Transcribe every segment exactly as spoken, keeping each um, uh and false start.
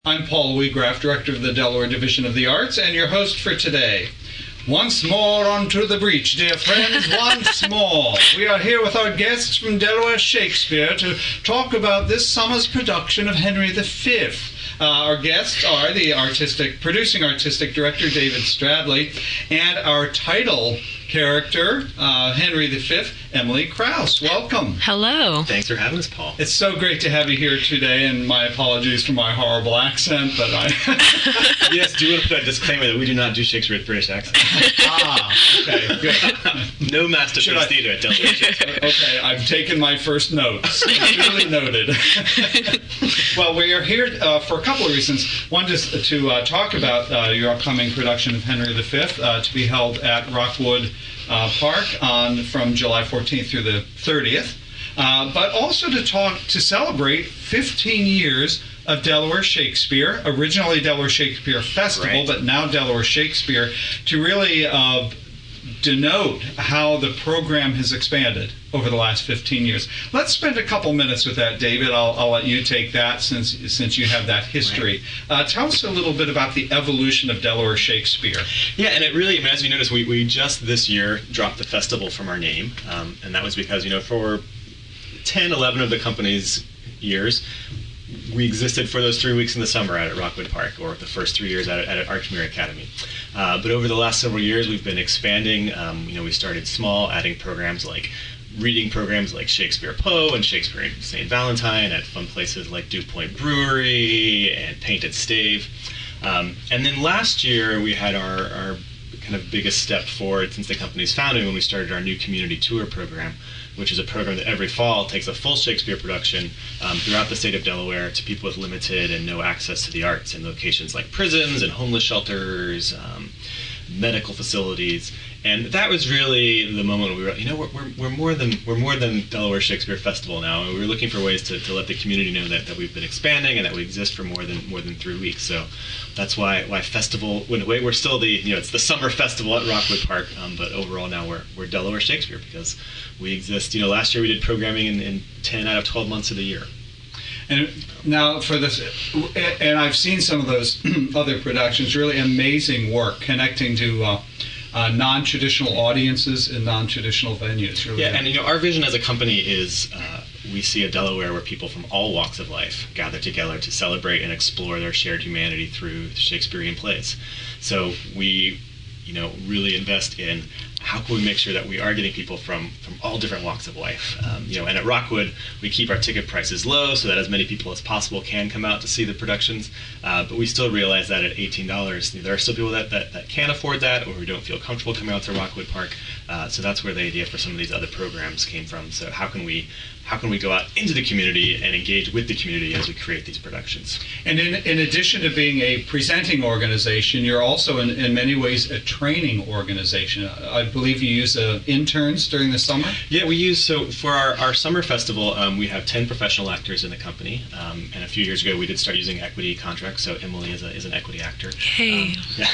I'm Paul Weagraff, Director of the Delaware Division of the Arts, and your host for today. Once more onto the breach, dear friends, once more. We are here with our guests from Delaware Shakespeare to talk about this summer's production of Henry the Fifth. Uh, our guests are the artistic, producing artistic director, David Stradley, and our title character, uh, Henry the Fifth, Emily Krause. Welcome. Hello. Thanks for having us, Paul. It's so great to have you here today, and my apologies for my horrible accent, but I... Yes, do you want to put a disclaimer that we do not do Shakespeare with British accent? Ah, okay, good. No masterpiece I... theater at Delaware Shakespeare. Okay, I've taken my first notes. Really noted. Well, we are here uh, for a couple of reasons. One, just to uh, talk about uh, your upcoming production of Henry the Fifth, uh, to be held at Rockwood Uh, Park on from July fourteenth through the thirtieth, uh, but also to talk to celebrate fifteen years of Delaware Shakespeare, originally Delaware Shakespeare Festival, right. but now Delaware Shakespeare, to really uh, denote how the program has expanded over the last fifteen years. Let's spend a couple minutes with that, David. I'll, I'll let you take that since since you have that history. Right. Uh, tell us a little bit about the evolution of Delaware Shakespeare. Yeah, and it really, I mean, as you notice, we, we just this year dropped the festival from our name, um, and that was because, you know, for ten, eleven of the company's years, we existed for those three weeks in the summer out at Rockwood Park, or the first three years out at, at Archmere Academy. Uh, but over the last several years, we've been expanding. Um, you know, we started small, adding programs like reading programs like Shakespeare Poe and Shakespeare and Saint Valentine at fun places like Dew Point Brewery and Painted Stave. Um, and then last year, we had our, our kind of biggest step forward since the company's founding when we started our new community tour program, which is a program that every fall takes a full Shakespeare production um, throughout the state of Delaware to people with limited and no access to the arts in locations like prisons and homeless shelters, um, medical facilities. And that was really the moment we were, you know, we're, we're, we're more than we're more than Delaware Shakespeare Festival now, and we were looking for ways to, to let the community know that, that we've been expanding and that we exist for more than more than three weeks. So that's why why festival. When we're still the you know it's the summer festival at Rockwood Park, um, but overall now we're we're Delaware Shakespeare because we exist. You know, last year we did programming in, in ten out of twelve months of the year. And now for this, and I've seen some of those other productions. Really amazing work connecting to. Uh, Uh, non-traditional audiences in non-traditional venues. Really. Yeah, and you know, our vision as a company is uh, we see a Delaware where people from all walks of life gather together to celebrate and explore their shared humanity through Shakespearean plays. So we, you know, really invest in how can we make sure that we are getting people from, from all different walks of life. Um, you know, and at Rockwood, we keep our ticket prices low so that as many people as possible can come out to see the productions. Uh, but we still realize that at eighteen dollars, there are still people that, that, that can't afford that or who don't feel comfortable coming out to Rockwood Park. Uh, so that's where the idea for some of these other programs came from. So how can we how can we go out into the community and engage with the community as we create these productions? And in, in addition to being a presenting organization, you're also in, in many ways a training organization. I believe you use uh, interns during the summer? Yeah, we use, so for our, our summer festival, um, we have ten professional actors in the company. Um, and a few years ago, we did start using equity contracts, so Emily is, a, is an equity actor. Hey. Um, yeah.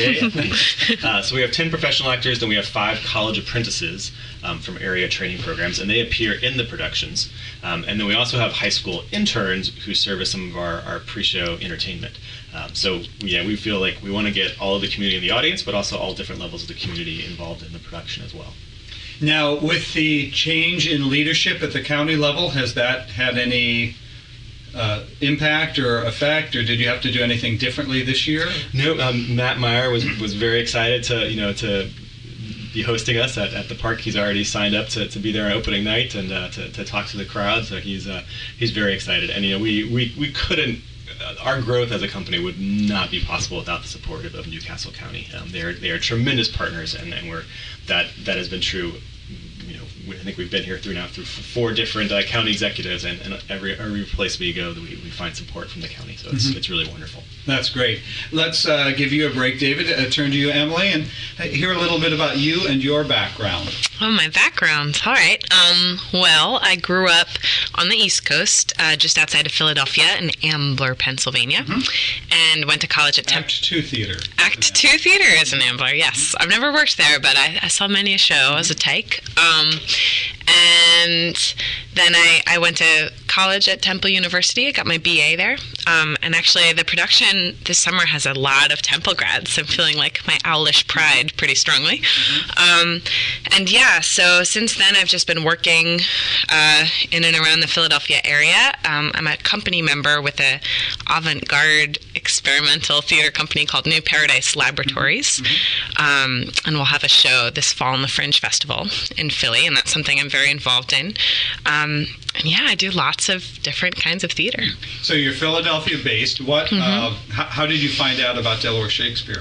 yeah. uh, so we have ten professional actors, then we have five college apprentices um, from area training programs, and they appear in the productions. Um, and then we also have high school interns who serve as some of our, our pre-show entertainment. Um, so yeah, we feel like we want to get all of the community in the audience, but also all different levels of the community involved in the production as well. Now, with the change in leadership at the county level, has that had any uh, impact or effect, or did you have to do anything differently this year? No, um, Matt Meyer was was very excited to you know to be hosting us at, at the park. He's already signed up to, to be there on opening night and uh, to, to talk to the crowd. So he's uh, he's very excited. And you know we we, we couldn't. Our growth as a company would not be possible without the support of, of Newcastle County. Um, they are they are tremendous partners, and, and we're that that has been true. You know, I think we've been here through now through four different uh, county executives, and, and every every place we go, we, we find support from the county. So it's mm-hmm. it's really wonderful. That's great. Let's uh, give you a break, David. Uh, turn to you, Emily, and hear a little bit about you and your background. Oh, my background. All right. Um, well, I grew up on the East Coast, uh, just outside of Philadelphia in Ambler, Pennsylvania, mm-hmm. and went to college at Temple. Act Two Theater. Act Two Theater is in Ambler. Yes, I've never worked there, but I, I saw many a show as a tyke. Um, And then I, I went to college at Temple University. I got my B A there. Um, and actually, the production this summer has a lot of Temple grads. So I'm feeling like my owlish pride pretty strongly. Mm-hmm. Um, and yeah, so since then, I've just been working uh, in and around the Philadelphia area. Um, I'm a company member with a avant-garde experimental theater company called New Paradise Laboratories. Mm-hmm. Um, and we'll have a show this fall in the Fringe Festival in Philly, and that's something I'm very involved in. Um, and yeah, I do lots of different kinds of theater. So you're Philadelphia-based. What? Mm-hmm. Uh, how, how did you find out about Delaware Shakespeare?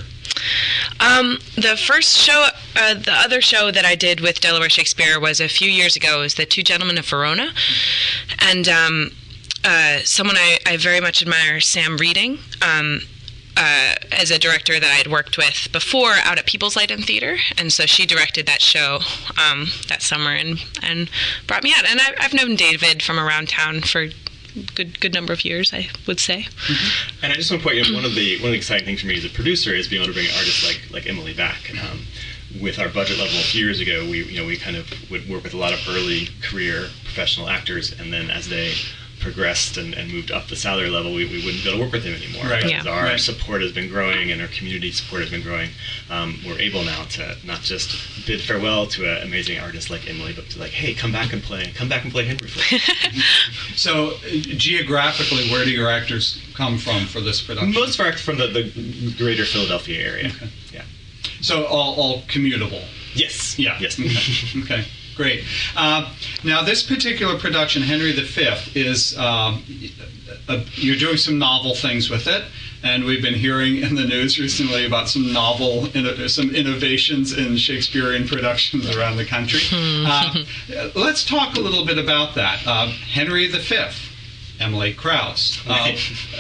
Um, the first show, uh, the other show that I did with Delaware Shakespeare was a few years ago. It was The Two Gentlemen of Verona. And um, uh, someone I, I very much admire, Sam Reading, um, uh, as a director that I had worked with before out at People's Light and Theater. And so she directed that show um, that summer and, and brought me out. And I, I've known David from around town for good good number of years, I would say. Mm-hmm. And I just want to point out, one of the one of the exciting things for me as a producer is being able to bring artists like like Emily back. Um, with our budget level a few years ago, we you know we kind of would work with a lot of early career professional actors, and then as they progressed and, and moved up the salary level, we, we wouldn't be able to work with them anymore. Right. But Yeah. as our Right. support has been growing and our community support has been growing, um, we're able now to not just bid farewell to an amazing artist like Emily, but to like, hey, come back and play, come back and play Henry for us. So uh, geographically, where do your actors come from for this production? Most of our actors from the, the greater Philadelphia area. Okay. Yeah. So all, all commutable. Yes. Yeah. Yes. Okay. Okay. Great. Uh, now, this particular production, Henry the Fifth, is um, a, you're doing some novel things with it, and we've been hearing in the news recently about some novel, inno- some innovations in Shakespearean productions around the country. Uh, let's talk a little bit about that. Uh, Henry the Fifth, Emily Krauss, uh,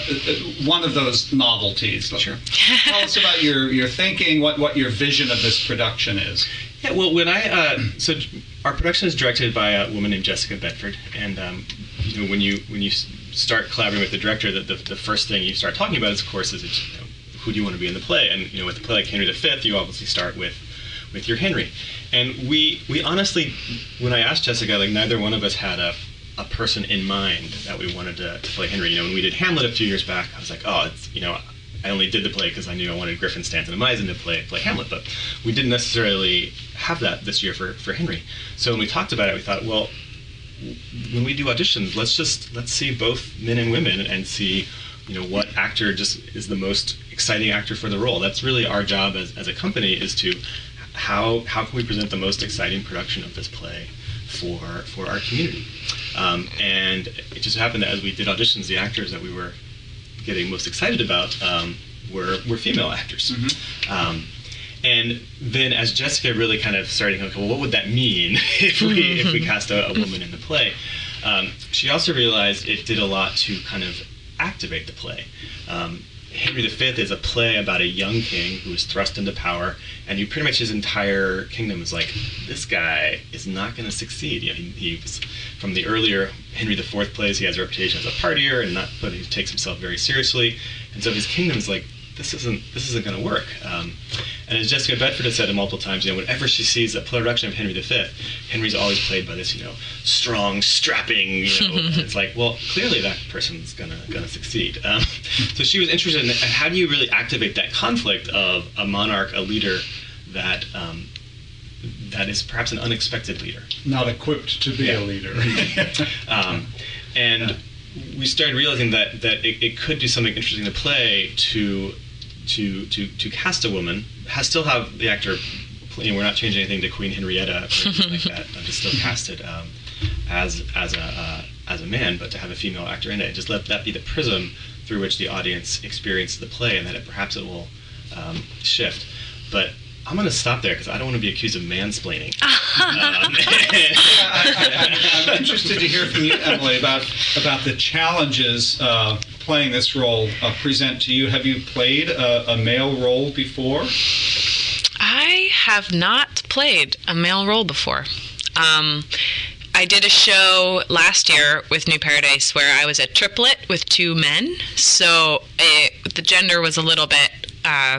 one of those novelties. Sure. Tell us about your, your thinking, what, what your vision of this production is. Yeah, well, when I uh, so our production is directed by a woman named Jessica Bedford, and um, you know when you when you start collaborating with the director, the, the, the first thing you start talking about, is, of course, is you know, who do you want to be in the play? And you know, with a play like Henry the Fifth, you obviously start with with your Henry. And we we honestly, when I asked Jessica, like neither one of us had a a person in mind that we wanted to, to play Henry. You know, when we did Hamlet a few years back, I was like, oh, it's, you know. I only did the play because I knew I wanted Griffin, Stanton, and Meissen to play play Hamlet, but we didn't necessarily have that this year for, for Henry. So when we talked about it, we thought, well, when we do auditions, let's just let's see both men and women and see, you know, what actor just is the most exciting actor for the role. That's really our job as, as a company, is to how how can we present the most exciting production of this play for for our community. Um, and it just happened that as we did auditions, the actors that we were getting most excited about um, were were female actors. Mm-hmm. Um, and then as Jessica really kind of started thinking, well, what would that mean if we if we cast a, a woman in the play? Um, she also realized it did a lot to kind of activate the play. Um, Henry the Fifth is a play about a young king who is thrust into power, and you pretty much his entire kingdom is like, this guy is not going to succeed. You know, he, he was, from the earlier Henry the Fourth plays, he has a reputation as a partier, and not, but he takes himself very seriously, and so his kingdom's like, this isn't this isn't going to work. Um, and as Jessica Bedford has said it multiple times, you know, whenever she sees a production of Henry the Fifth, Henry's always played by this, you know, strong, strapping, you know. And it's like, well, clearly that person's gonna gonna succeed. Um, so she was interested in how do you really activate that conflict of a monarch, a leader that um, that is perhaps an unexpected leader, Not equipped to be Yeah. a leader. um, and we started realizing that that it, it could do something interesting to play to to to to cast a woman, has still have the actor. You know, we're not changing anything to Queen Henrietta or anything like that. But to still cast it um, as as a uh, as a man, but to have a female actor in it. Just let that be the prism through which the audience experiences the play, and that it, perhaps it will um, shift. But I'm going to stop there because I don't want to be accused of mansplaining. um, I, I, I'm interested to hear from you, Emily, about about the challenges uh, playing this role uh, present to you. Have you played a, a male role before? I have not played a male role before. Um, I did a show last year with New Paradise where I was a triplet with two men, so it, the gender was a little bit uh,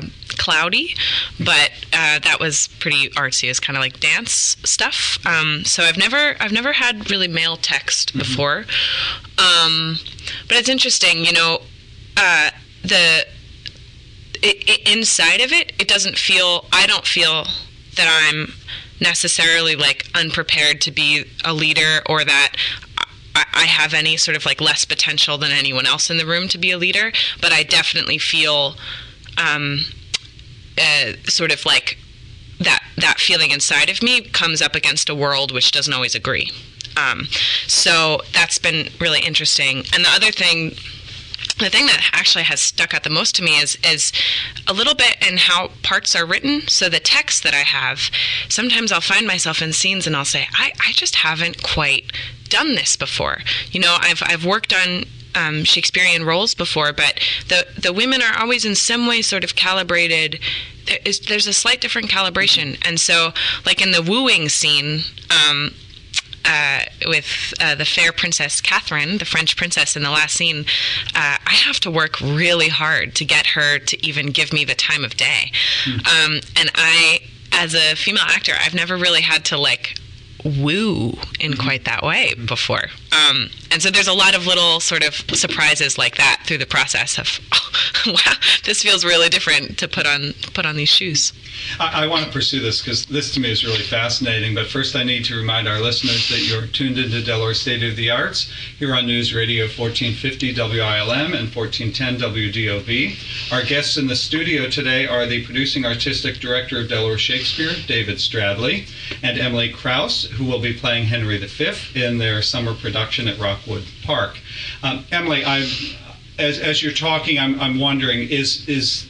cloudy, but uh, that was pretty artsy. It's kind of like dance stuff. Um, so I've never I've never had really male text mm-hmm. before, um, but it's interesting. You know, uh, the it, it, inside of it, it doesn't feel. I don't feel that I'm necessarily like unprepared to be a leader, or that I have any sort of like less potential than anyone else in the room to be a leader, but I definitely feel um, uh, sort of like that that feeling inside of me comes up against a world which doesn't always agree. Um, so that's been really interesting. And the other thing, the thing that actually has stuck out the most to me is is a little bit in how parts are written. So the text that I have, sometimes I'll find myself in scenes and I'll say, I, I just haven't quite done this before. You know, I've I've worked on um, Shakespearean roles before, but the the women are always in some way sort of calibrated. There is, there's a slight different calibration, and so like in the wooing scene. Um, Uh, with uh, the fair Princess Catherine, the French princess in the last scene, uh, I have to work really hard to get her to even give me the time of day. Mm. Um, and I, as a female actor, I've never really had to like woo in quite that way before. Um, and so there's a lot of little sort of surprises like that through the process of, oh, wow, this feels really different to put on put on these shoes. I, I want to pursue this because this to me is really fascinating. But first I need to remind our listeners that you're tuned into Delaware State of the Arts here on News Radio fourteen fifty W I L M and fourteen ten W D O B. Our guests in the studio today are the producing artistic director of Delaware Shakespeare, David Stradley, and Emily Krause, who will be playing Henry the Fifth in their summer production at Rockwood Park. Um, Emily, I, as as you're talking, I'm I'm wondering, is is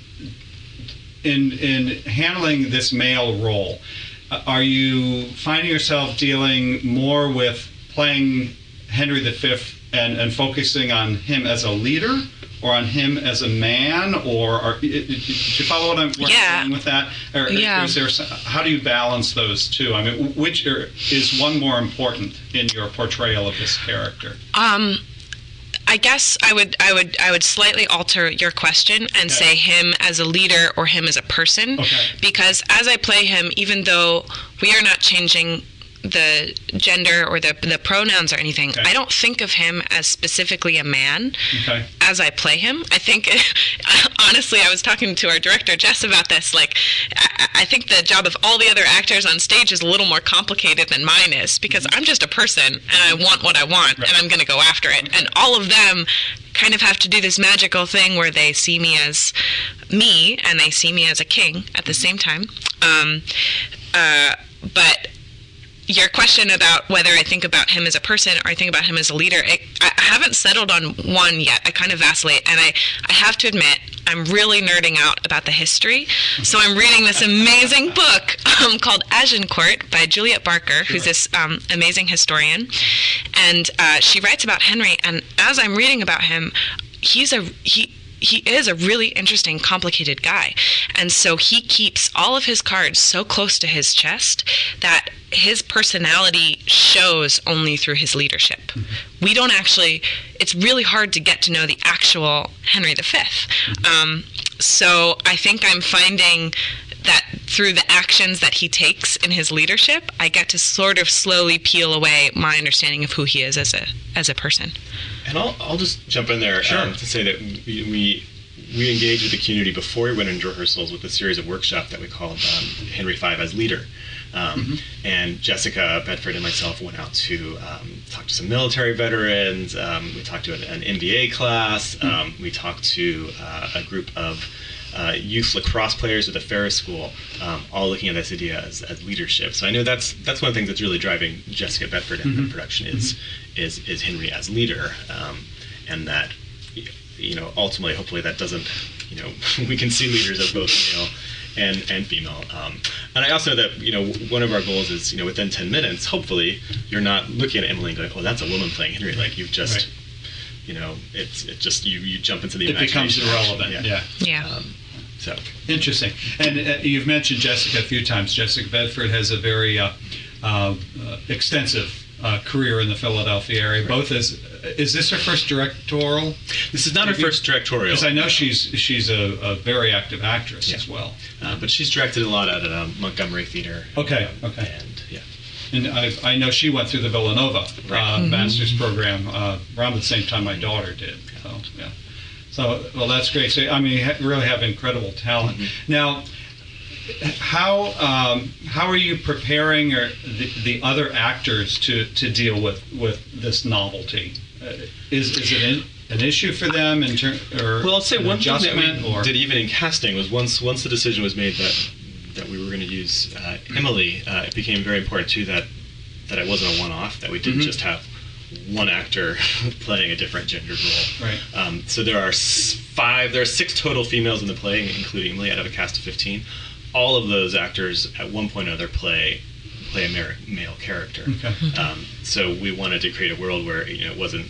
in in handling this male role, uh, are you finding yourself dealing more with playing Henry the Fifth and and focusing on him as a leader, or on him as a man, or are, do you follow what I'm, where yeah. I'm going with that? Or, yeah. Is there, how do you balance those two? I mean, which are, is one more important in your portrayal of this character? Um, I guess I would I would I would slightly alter your question and okay. say him as a leader or him as a person, okay. because as I play him, even though we are not changing the gender or the the pronouns or anything, okay. I don't think of him as specifically a man okay. as I play him. I think, honestly, I was talking to our director, Jess, about this. Like, I, I think the job of all the other actors on stage is a little more complicated than mine is, because I'm just a person and I want what I want, right. and I'm going to go after it. And all of them kind of have to do this magical thing where they see me as me and they see me as a king at the same time. Um, uh, but your question about whether I think about him as a person or I think about him as a leader, it, I haven't settled on one yet. I kind of vacillate, and I, I have to admit, I'm really nerding out about the history. So I'm reading this amazing book um, called Agincourt by Juliet Barker, who's this um, amazing historian. And uh, she writes about Henry, and as I'm reading about him, he's a... he. He is a really interesting, complicated guy. And so he keeps all of his cards so close to his chest that his personality shows only through his leadership. Mm-hmm. We don't actually, it's really hard to get to know the actual Henry the Fifth. Mm-hmm. Um, so I think I'm finding that through the actions that he takes in his leadership, I get to sort of slowly peel away my understanding of who he is as a as a person. And I'll I'll just jump in there sure. um, to say that we, we we engaged with the community before we went into rehearsals with a series of workshops that we called um, Henry Five as Leader. Um, mm-hmm. And Jessica Bedford and myself went out to um, talk to some military veterans. Um, we talked to an, an M B A class. Mm-hmm. Um, we talked to uh, a group of Uh, youth lacrosse players at the Ferris School, um, all looking at this idea as, as leadership. So I know that's that's one of the things that's really driving Jessica Bedford in mm-hmm. the production is mm-hmm. is is Henry as leader, um, and that you know ultimately, hopefully, that doesn't you know we can see leaders as both male and and female. Um, and I also know that you know one of our goals is you know within ten minutes, hopefully, you're not looking at Emily and going, oh, that's a woman playing Henry. Like you've just right. you know it's it just you you jump into the it becomes irrelevant. Yeah. Yeah. yeah. Um, So. Interesting. And uh, you've mentioned Jessica a few times. Jessica Bedford has a very uh, uh, extensive uh, career in the Philadelphia area. Right. Both as is this her first directorial? This is not her first directorial. Because I know she's she's a, a very active actress yeah. as well. Uh, but she's directed a lot out at um, Montgomery Theater. Okay, um, okay. And yeah. And I, I know she went through the Villanova uh, mm-hmm. master's program uh, around the same time my daughter did. So yeah. So well, that's great. So I mean, you ha- really have incredible talent. Mm-hmm. Now, how um, how are you preparing or the, the other actors to, to deal with, with this novelty? Uh, is is it in, an issue for them in term, or well, I'll say one thing that we or? did even in casting was once once the decision was made that that we were going to use uh, Emily, uh, it became very important too that that it wasn't a one-off, that we didn't mm-hmm. just have one actor playing a different gendered role. Right. Um, so there are five, there are six total females in the play, including Emily, out of a cast of fifteen. All of those actors at one point or another play play a male, male character. Okay. Um, so we wanted to create a world where you know it wasn't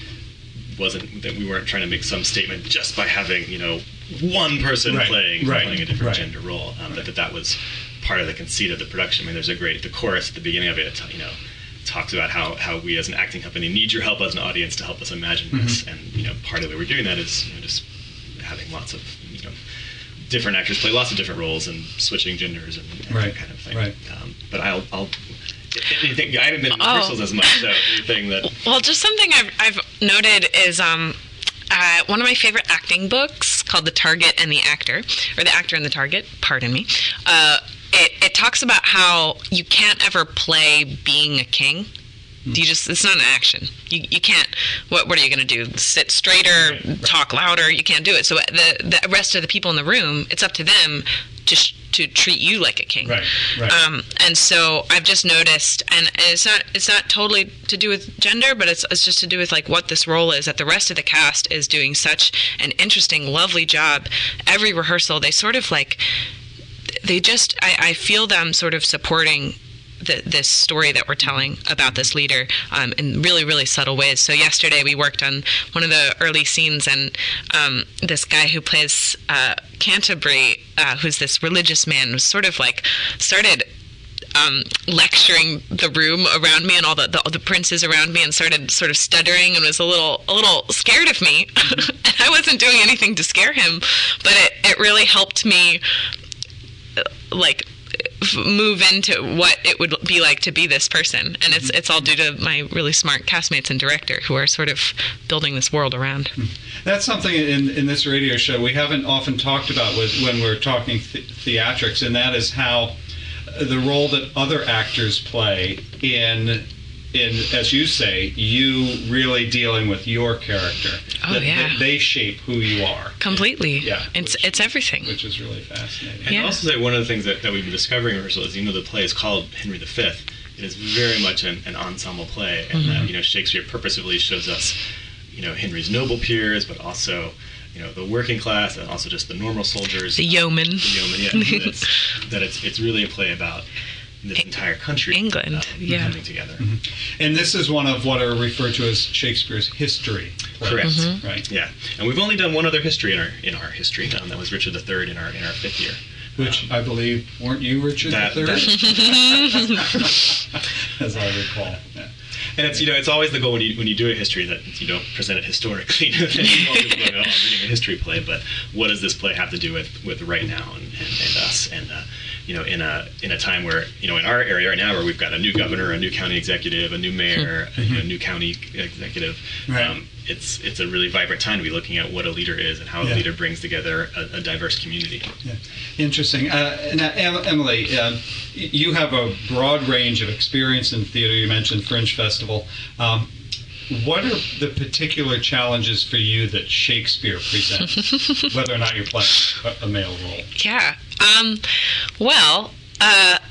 wasn't that we weren't trying to make some statement just by having you know one person right. playing right. playing a different right. gender role. Um, right. But that that was part of the conceit of the production. I mean, there's a great the chorus at the beginning of it. You know, talks about how how we as an acting company need your help as an audience to help us imagine mm-hmm. this. And you know, part of the way we're doing that is you know just having lots of you know. different actors play lots of different roles and switching genders and, and right. that kind of thing. Right. Um, but I'll, I'll anything, I haven't been in rehearsals oh. as much, so anything that... Well, just something I've, I've noted is um, uh, one of my favorite acting books called The Target and the Actor, or The Actor and the Target, pardon me. Uh, it, it talks about how you can't ever play being a king. You just, it's not an action. You you can't, what what are you going to do? Sit straighter, right, right. talk louder? You can't do it. So the the rest of the people in the room, it's up to them to sh- to treat you like a king. Right, right. Um, and so I've just noticed, and it's not it's not totally to do with gender, but it's it's just to do with like what this role is, that the rest of the cast is doing such an interesting, lovely job. Every rehearsal, they sort of like, they just, I, I feel them sort of supporting The, this story that we're telling about this leader um, in really, really subtle ways. So yesterday we worked on one of the early scenes, and um, this guy who plays uh, Canterbury, uh, who's this religious man, was sort of like started um, lecturing the room around me and all the, the the princes around me, and started sort of stuttering and was a little a little scared of me. And I wasn't doing anything to scare him, but it, it really helped me like move into what it would be like to be this person, and it's it's all due to my really smart castmates and director who are sort of building this world around. That's something in in this radio show we haven't often talked about with, when we're talking th- theatrics, and that is how the role that other actors play in in, as you say, you really dealing with your character. Oh, that, yeah. that they shape who you are. Completely. And, yeah. It's which, it's everything. Which is really fascinating. And yeah. I'll also say one of the things that, that we've been discovering in rehearsal is, you know, the play is called Henry the Fifth. It is very much an, an ensemble play. And, mm-hmm. uh, you know, Shakespeare purposefully shows us, you know, Henry's noble peers, but also, you know, the working class, and also just the normal soldiers. The yeomen. The yeomen, yeah. It's, that it's, it's really a play about this entire country, England, uh, yeah. coming together. Mm-hmm. And this is one of what are referred to as Shakespeare's history plays. Correct. Mm-hmm. Right. Yeah, and we've only done one other history in our in our history. Um, that was Richard the Third in our in our fifth year. Which um, I believe, weren't you Richard that, the Third? That, as I recall. Yeah. And it's, you know, it's always the goal when you when you do a history that you don't present it historically. You want people going, oh, I'm reading a history play, but what does this play have to do with, with right now and, and, and us? And uh, you know, in a in a time where, you know, in our area right now, where we've got a new governor, a new county executive, a new mayor, mm-hmm. a, you know, new county executive, right. um, it's it's a really vibrant time to be looking at what a leader is and how yeah. a leader brings together a, a diverse community. Yeah. Interesting. Uh, now, Emily, uh, you have a broad range of experience in theater. You mentioned Fringe Festival. Um, what are the particular challenges for you that Shakespeare presents, whether or not you're playing a, a male role? Yeah. Um, well, uh,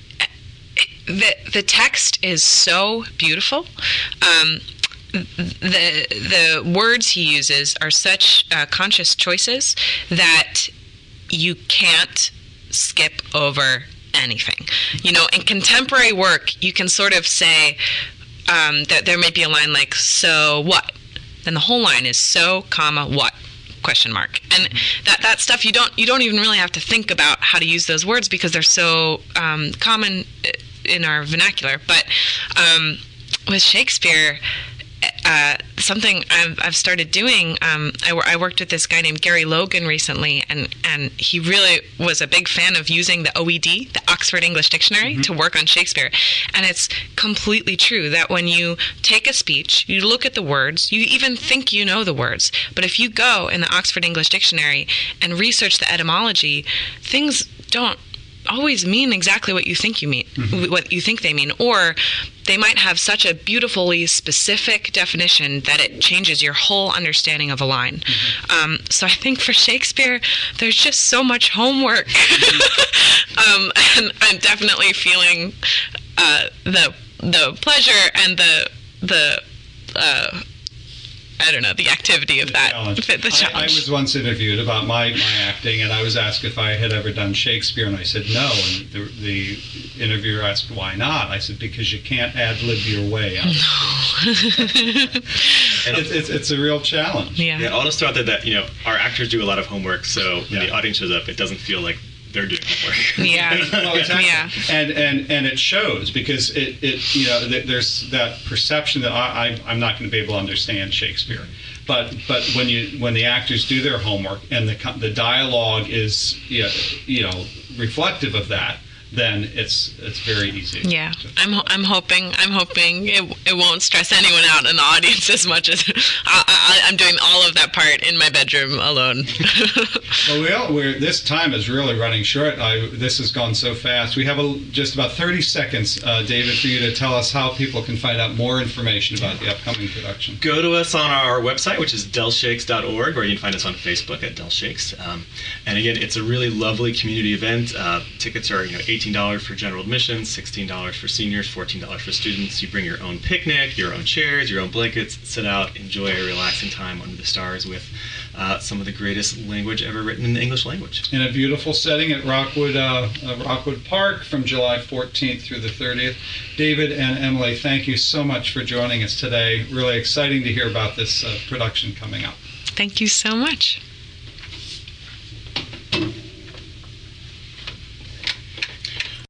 the the text is so beautiful. Um, the the words he uses are such uh, conscious choices that you can't skip over anything. You know, in contemporary work, you can sort of say um, that there may be a line like, so what? Then the whole line is so, comma, what? Question mark. And that that stuff, you don't you don't even really have to think about how to use those words because they're so um, common in our vernacular. But um, with Shakespeare, uh, something I've, I've started doing, um, I, I worked with this guy named Gary Logan recently, and, and he really was a big fan of using the O E D, the Oxford English Dictionary, mm-hmm. to work on Shakespeare. And it's completely true that when you take a speech, you look at the words, you even think you know the words, but if you go in the Oxford English Dictionary and research the etymology, things don't always mean exactly what you think you mean, mm-hmm. what you think they mean, or they might have such a beautifully specific definition that it changes your whole understanding of a line. Mm-hmm. Um, so I think for Shakespeare, there's just so much homework, um, and I'm definitely feeling uh, the the pleasure and the the. Uh, I don't know, the activity of the that. Challenge. The challenge. I, I was once interviewed about my, my acting, and I was asked if I had ever done Shakespeare, and I said no. And the, the interviewer asked, why not? I said, because you can't ad-lib your way out. No. it's, it's, it's a real challenge. Yeah. yeah, I'll just throw out that, that, you know, our actors do a lot of homework, so when yeah. the audience shows up, it doesn't feel like they're doing homework. Yeah. Well, exactly. Yeah. And, and and it shows, because it, it you know th- there's that perception that I, I I'm not going to be able to understand Shakespeare, but but when you when the actors do their homework and the the dialogue is you know, you know reflective of that, then it's it's very easy. Yeah, I'm ho- I'm hoping I'm hoping it it won't stress anyone out in the audience as much as I, I, I'm doing all of that part in my bedroom alone. Well, we all, we're this time is really running short. I, this has gone so fast. We have a, just about thirty seconds, uh, David, for you to tell us how people can find out more information about the upcoming production. Go to us on our website, which is del shakes dot org, or you can find us on Facebook at Del Shakes. Um, and again, it's a really lovely community event. Uh, tickets are you know eighteen dollars for general admission, sixteen dollars for seniors, fourteen dollars for students. You bring your own picnic, your own chairs, your own blankets, sit out, enjoy a relaxing time under the stars with uh, some of the greatest language ever written in the English language. In a beautiful setting at Rockwood uh, uh, Rockwood Park from July fourteenth through the thirtieth. David and Emily, thank you so much for joining us today. Really exciting to hear about this uh, production coming up. Thank you so much.